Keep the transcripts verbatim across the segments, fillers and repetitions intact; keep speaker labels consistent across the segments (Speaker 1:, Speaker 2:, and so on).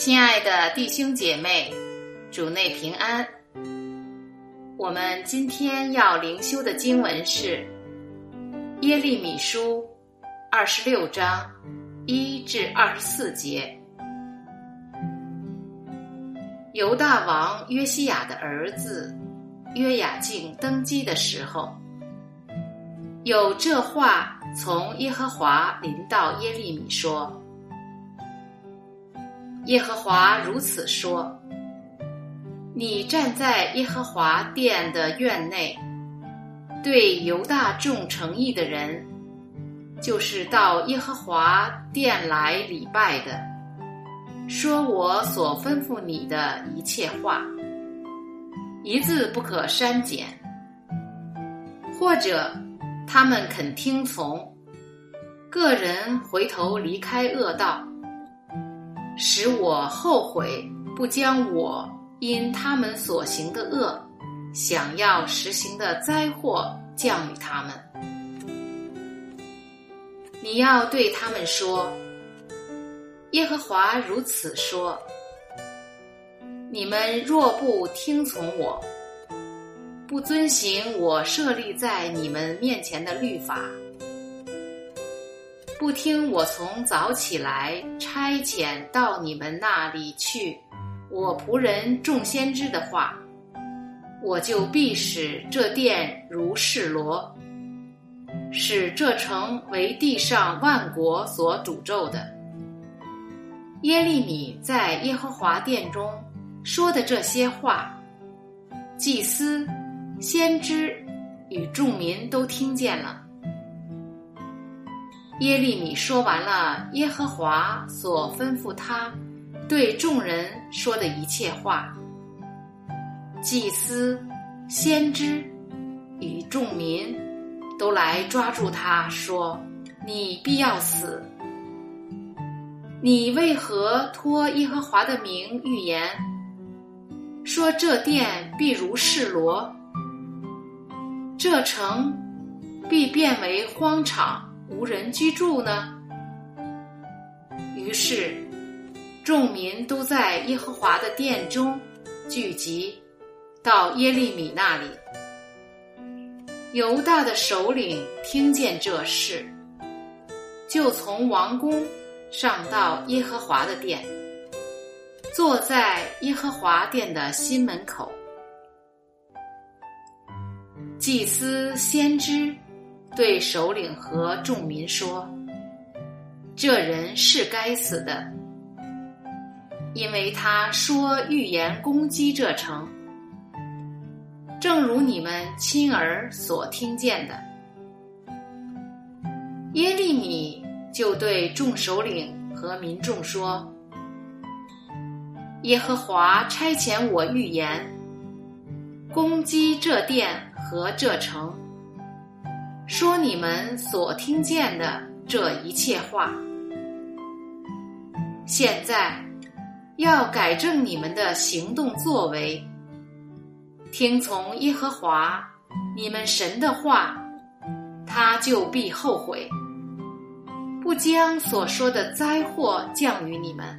Speaker 1: 亲爱的弟兄姐妹，主内平安。我们今天要灵修的经文是耶利米书二十六章一至二十四节。犹大王约西亚的儿子约雅敬登基的时候，有这话从耶和华临到耶利米说：耶和华如此说，你站在耶和华殿的院内，对犹大众诚意的人，就是到耶和华殿来礼拜的，说我所吩咐你的一切话，一字不可删减。或者他们肯听从，个人回头离开恶道，使我后悔不将我因他们所行的恶想要实行的灾祸降与他们。你要对他们说，耶和华如此说，你们若不听从我，不遵行我设立在你们面前的律法，不听我从早起来差遣到你们那里去我仆人众先知的话，我就必使这殿如示罗，使这城为地上万国所诅咒的。耶利米在耶和华殿中说的这些话，祭司、先知与众民都听见了。耶利米说完了耶和华所吩咐他对众人说的一切话，祭司、先知与众民都来抓住他说，你必要死。你为何托耶和华的名预言，说这殿必如示罗，这城必变为荒场，无人居住呢？于是众民都在耶和华的殿中聚集，到耶利米那里。犹大的首领听见这事，就从王宫上到耶和华的殿，坐在耶和华殿的新门口。祭司、先知对首领和众民说，这人是该死的，因为他说预言攻击这城，正如你们亲耳所听见的。耶利米就对众首领和民众说，耶和华差遣我预言攻击这殿和这城，说你们所听见的这一切话。现在要改正你们的行动作为，听从耶和华你们神的话，他就必后悔，不将所说的灾祸降于你们。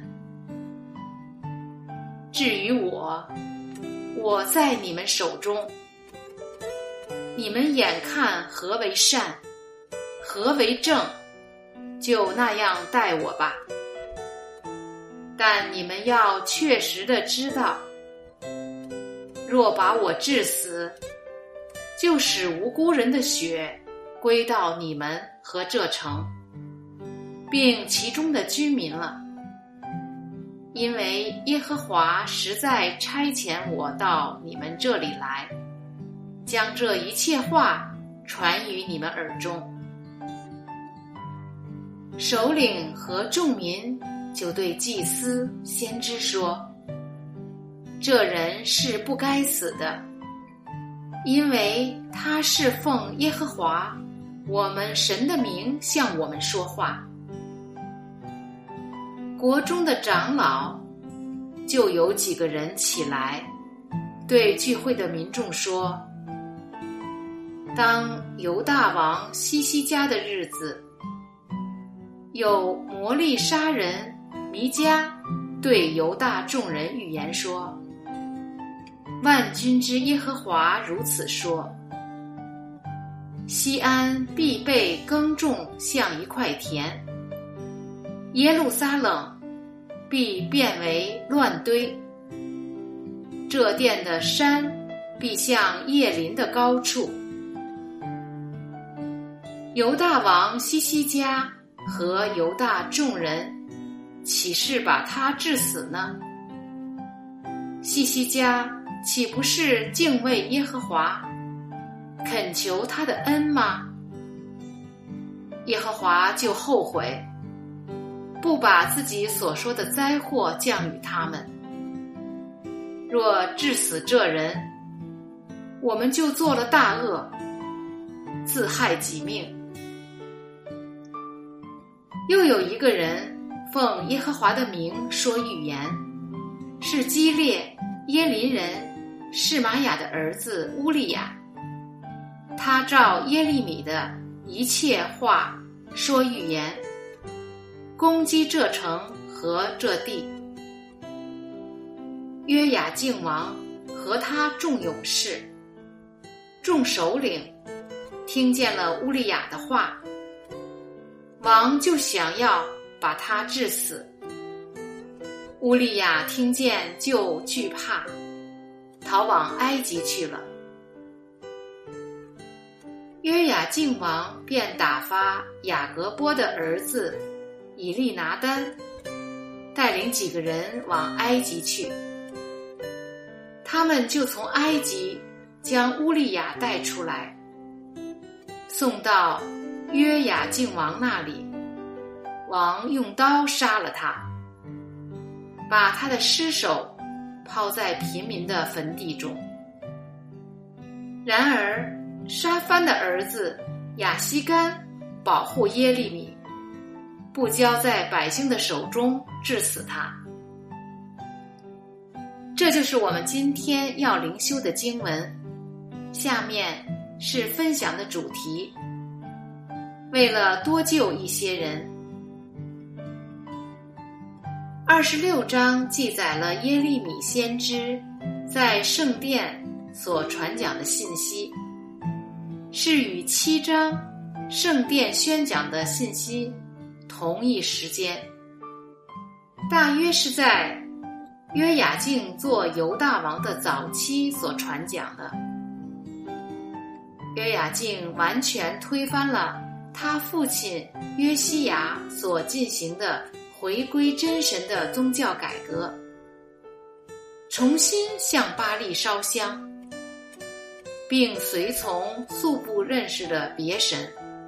Speaker 1: 至于我，我在你们手中，你们眼看何为善，何为正，就那样待我吧。但你们要确实的知道，若把我治死，就使无辜人的血归到你们和这城，并其中的居民了。因为耶和华实在差遣我到你们这里来，将这一切话传于你们耳中。首领和众民就对祭司、先知说，这人是不该死的，因为他是奉耶和华我们神的名向我们说话。国中的长老就有几个人起来，对聚会的民众说，当犹大王西西家的日子，有摩利沙人弥迦对犹大众人预言说：万军之耶和华如此说，西安必被耕种像一块田，耶路撒冷必变为乱堆，这殿的山必像叶林的高处。犹大王西西家和犹大众人岂是把他治死呢？西西家岂不是敬畏耶和华，恳求他的恩吗？耶和华就后悔，不把自己所说的灾祸降与他们。若治死这人，我们就做了大恶，自害己命。又有一个人奉耶和华的名说预言，是基列耶林人示玛雅的儿子乌利亚。他照耶利米的一切话说预言，攻击这城和这地。约雅敬王和他众勇士、众首领听见了乌利亚的话，王就想要把他治死。乌利亚听见就惧怕，逃往埃及去了。约雅敬王便打发雅各波的儿子以利拿单，带领几个人往埃及去。他们就从埃及将乌利亚带出来，送到约雅敬王那里。王用刀杀了他，把他的尸首抛在贫民的坟地中。然而沙番的儿子亚西干保护耶利米，不交在百姓的手中，治死他。这就是我们今天要灵修的经文。下面是分享的主题。为了多救一些人，二十六章记载了耶利米先知在圣殿所传讲的信息，是与七章圣殿宣讲的信息同一时间，大约是在约雅敬做犹大王的早期所传讲的。约雅敬完全推翻了他父亲约西亚所进行的回归真神的宗教改革，重新向巴力烧香，并随从素不认识的别神。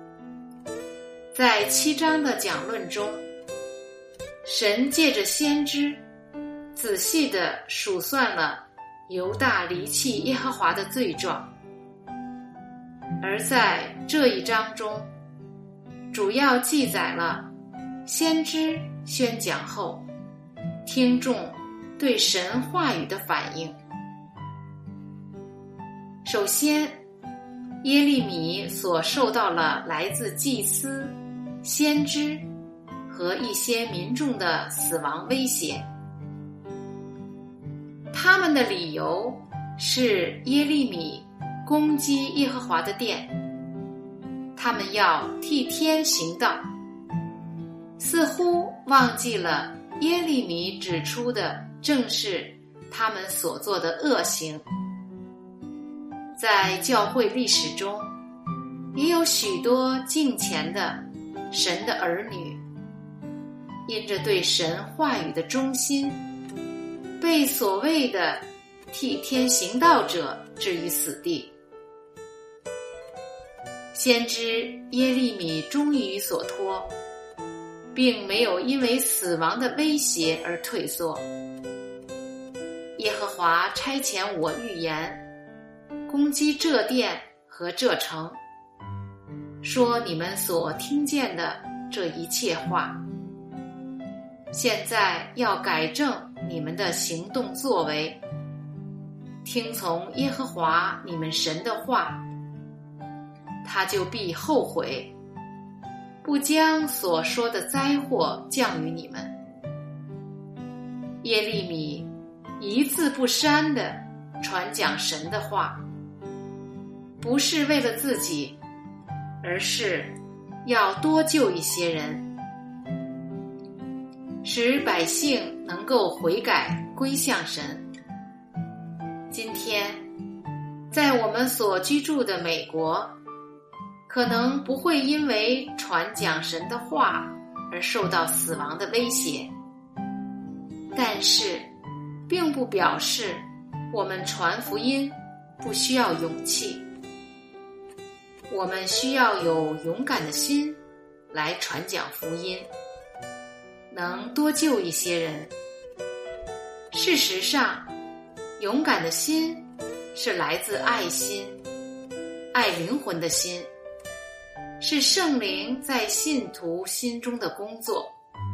Speaker 1: 在七章的讲论中，神借着先知仔细地数算了犹大离弃耶和华的罪状，而在这一章中主要记载了先知宣讲后听众对神话语的反应。首先，耶利米所受到了来自祭司、先知和一些民众的死亡威胁。他们的理由是耶利米攻击耶和华的殿，他们要替天行道，似乎忘记了耶利米指出的正是他们所做的恶行。在教会历史中，也有许多敬虔的神的儿女，因着对神话语的忠心，被所谓的替天行道者置于死地。先知耶利米终于所托，并没有因为死亡的威胁而退缩。耶和华差遣我预言，攻击这殿和这城，说你们所听见的这一切话。现在要改正你们的行动作为，听从耶和华你们神的话，他就必后悔，不将所说的灾祸降于你们。 耶利米一字不删地传讲神的话，不是为了自己，而是要多救一些人，使百姓能够悔改归向神。今天在我们所居住的美国，可能不会因为传讲神的话而受到死亡的威胁，但是并不表示我们传福音不需要勇气。我们需要有勇敢的心来传讲福音，能多救一些人。事实上，勇敢的心是来自爱心，爱灵魂的心，是圣灵在信徒心中的工作。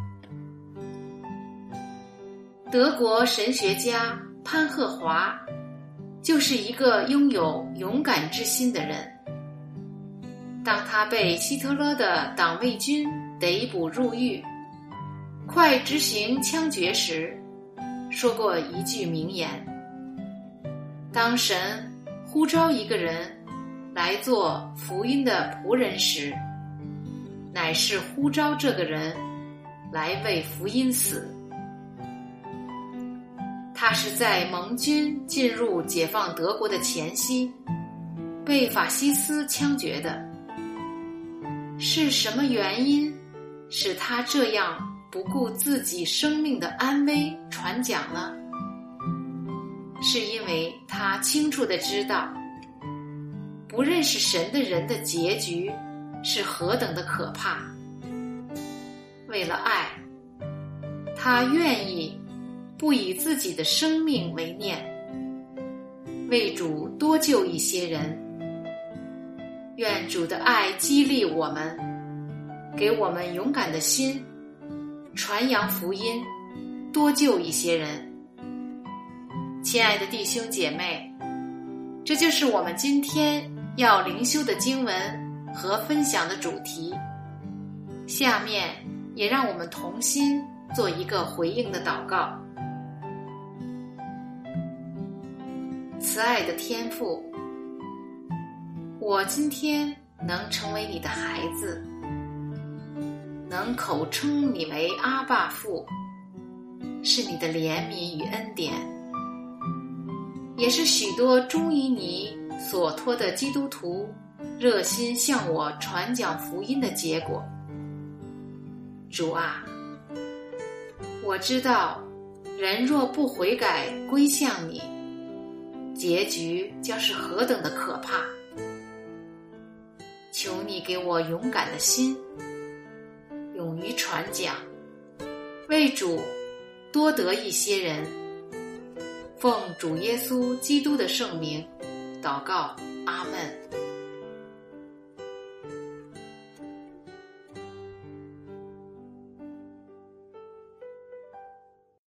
Speaker 1: 德国神学家潘赫华就是一个拥有勇敢之心的人。当他被希特勒的党卫军逮捕入狱，快执行枪决时，说过一句名言：当神呼召一个人来做福音的仆人时，乃是呼召这个人来为福音死。他是在盟军进入解放德国的前夕被法西斯枪决的。是什么原因使他这样不顾自己生命的安危传讲呢？是因为他清楚地知道，不认识神的人的结局是何等的可怕。为了爱，他愿意不以自己的生命为念，为主多救一些人。愿主的爱激励我们，给我们勇敢的心，传扬福音，多救一些人。亲爱的弟兄姐妹，这就是我们今天要灵修的经文和分享的主题。下面也让我们同心做一个回应的祷告。慈爱的天父，我今天能成为你的孩子，能口称你为阿爸父，是你的怜悯与恩典，也是许多忠于你所托的基督徒热心向我传讲福音的结果。主啊，我知道人若不悔改归向你，结局将是何等的可怕。求你给我勇敢的心，勇于传讲，为主多得一些人。奉主耶稣基督的圣名祷告，阿们。